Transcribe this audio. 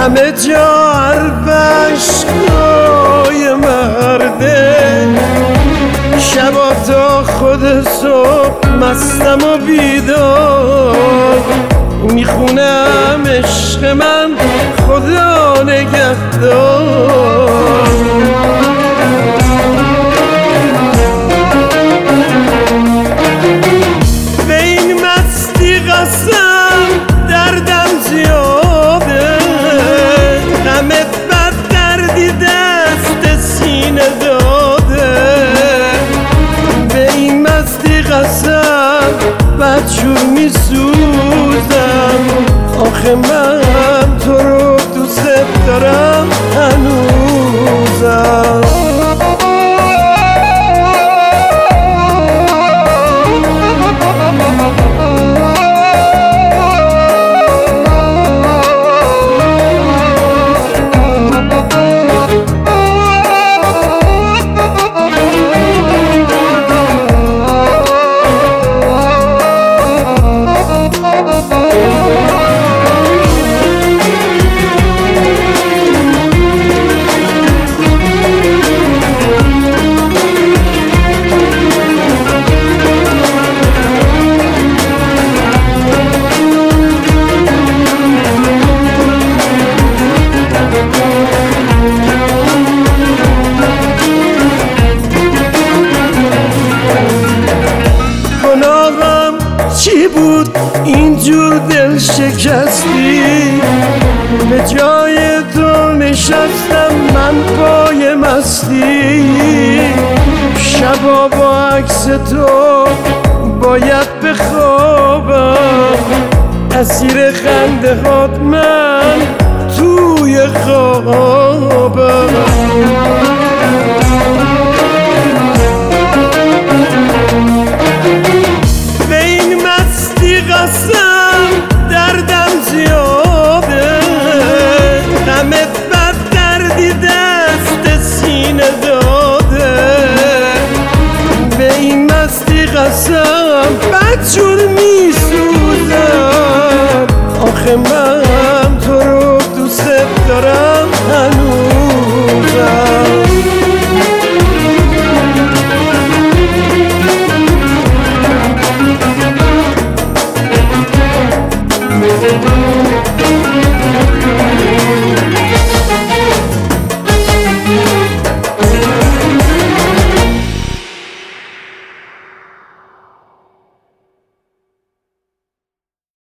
همه جا حرف عشقای مرده، شبا تا خود صبح مستم و بیدار، میخونم عشق من خدا نگهدار. به این مستی قسم دردم زیاده، غمت بد دردی دست سینه داده. به این مستی قسم بدجور میسوزم، آخه من تو رو دوست دارم هنوزم. چی بود اینجور دل شکستی؟ به جای تو نشستم من پای مستی، شبا با عکس تو باید بخوابم، اسیر خنده هات من توی خوابم. قسم دردم زیاده، غمت بد دردی دست سینه داده. به این مستی قسم بدجور میسوزم، آخه من تو رو دوست دارم هنوزم.